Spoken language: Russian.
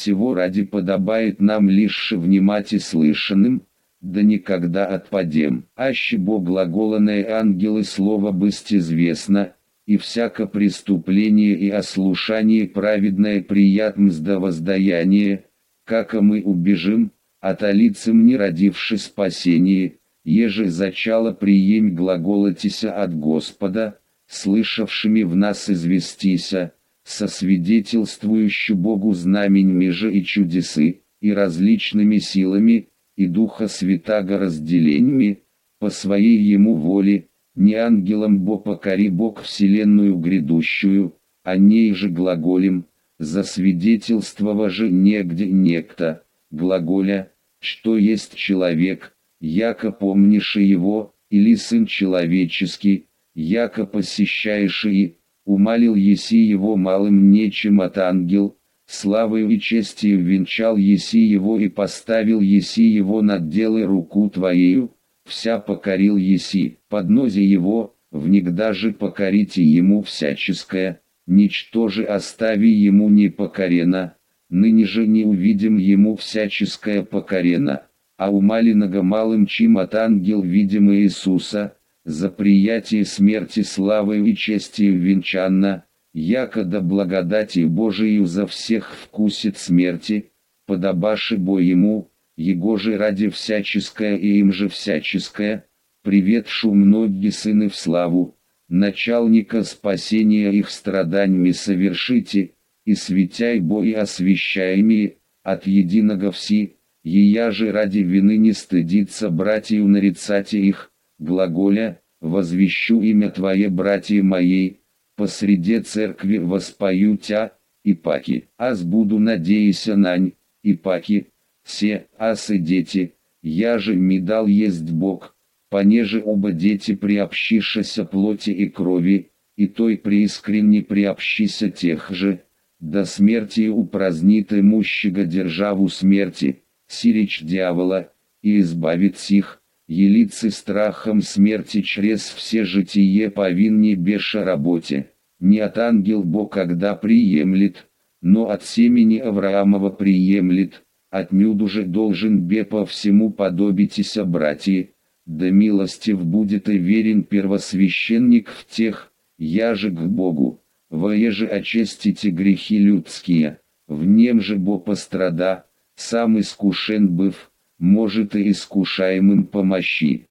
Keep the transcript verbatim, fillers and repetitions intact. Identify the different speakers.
Speaker 1: сего ради подобает нам лишь внимать и слышанным, да никогда отпадем. Аще бо глаголанное ангелы слово бысть известно, и всяко преступление и ослушание праведное приятмс до воздаяние, как мы убежим, от лицем не родивши спасение, еже зачало приемь глаголотися от Господа, слышавшими в нас известися, сосвидетельствующу Богу знаменьми же и чудесы, и различными силами, и Духа Святаго разделениями, по своей Ему воле, не ангелам бо покори Бог вселенную грядущую, а ней же глаголем, засвидетельствова же негде некто, глаголя, что есть человек, яко помнишь его, или сын человеческий, яко посещаешь и, умалил еси его малым нечем от ангел, славою и честью венчал еси его и поставил еси его над делой руку твоею, вся покорил еси, поднозе его, внегда же покорите ему всяческое, ничто же остави ему не покорено, ныне же не увидим ему всяческое покорено, а умаленного малым чим от ангел видимо Иисуса, за приятие смерти славою и честью венчанна, яко да благодати Божию за всех вкусит смерти, подобаши бо ему, его же ради всяческое и им же всяческое, приветшу многие сыны в славу, начальника спасения их страданиями совершите, и светяй бо и освящаемые, от единого все, ея же ради вины не стыдится братью нарицати их, глаголя, возвещу имя Твое братья моей, посреди церкви воспою Тя, и паки, аз буду надеяся нань, и паки, все, ас и дети, я же ми дал есть Бог, понеже оба дети приобщишися плоти и крови, и той преискренне приобщися тех же, до смерти упразднит имущего державу смерти, сирич дьявола, и избавит сих, елицы страхом смерти чрез все житие повинни беша работе, не от ангел Бог когда приемлет, но от семени Авраамова приемлет, отнюдь же должен бе по всему подобитеся братья, да милостив будет и верен первосвященник в тех, я же к Богу, воеже очистите грехи людские, в нем же бо пострада, сам искушен быв, может и искушаемым помощи.